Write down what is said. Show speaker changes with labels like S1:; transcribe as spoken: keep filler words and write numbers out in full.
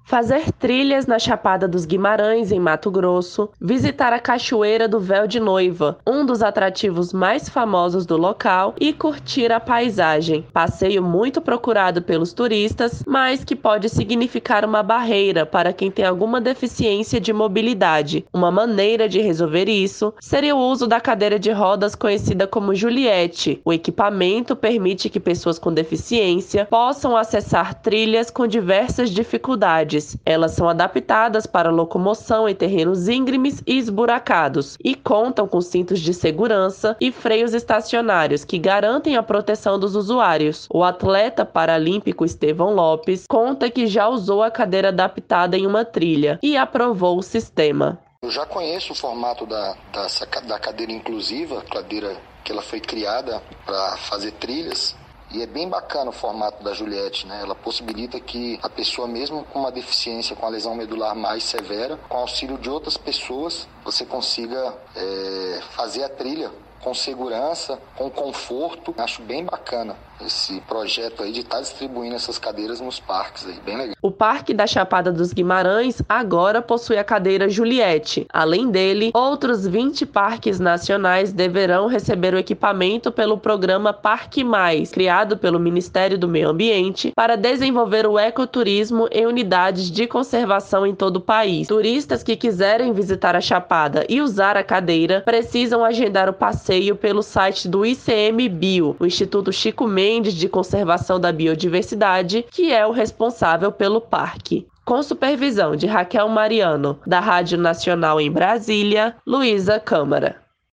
S1: Fazer trilhas na Chapada dos Guimarães, em Mato Grosso, visitar a Cachoeira do Véu de Noiva, um dos atrativos mais famosos do local, e curtir a paisagem. Passeio muito procurado pelos turistas, mas que pode significar uma barreira para quem tem alguma deficiência de mobilidade. Uma maneira de resolver isso seria o uso da cadeira de rodas conhecida como Juliette. O equipamento permite que pessoas com deficiência possam acessar trilhas com diversas dificuldades. Elas são adaptadas para locomoção em terrenos íngremes e esburacados e contam com cintos de segurança e freios estacionários que garantem a proteção dos usuários. O atleta paralímpico Estevão Lopes conta que já usou a cadeira adaptada em uma trilha e aprovou o sistema.
S2: Eu já conheço o formato da, da, da cadeira inclusiva, cadeira que ela foi criada para fazer trilhas. E é bem bacana o formato da Juliette, né? Ela possibilita que a pessoa, mesmo com uma deficiência, com a lesão medular mais severa, com auxílio de outras pessoas, você consiga é, fazer a trilha com segurança, com conforto. Acho bem bacana esse projeto aí de estar distribuindo essas cadeiras nos parques aí, bem legal.
S1: O Parque da Chapada dos Guimarães agora possui a cadeira Juliette. Além dele, outros vinte parques nacionais deverão receber o equipamento pelo programa Parque Mais, criado pelo Ministério do Meio Ambiente para desenvolver o ecoturismo em unidades de conservação em todo o país. Turistas que quiserem visitar a Chapada e usar a cadeira precisam agendar o passeio pelo site do I C M Bio, o Instituto Chico Mendes de Conservação da Biodiversidade, que é o responsável pelo parque. Com supervisão de Raquel Mariano, da Rádio Nacional em Brasília, Luísa Câmara.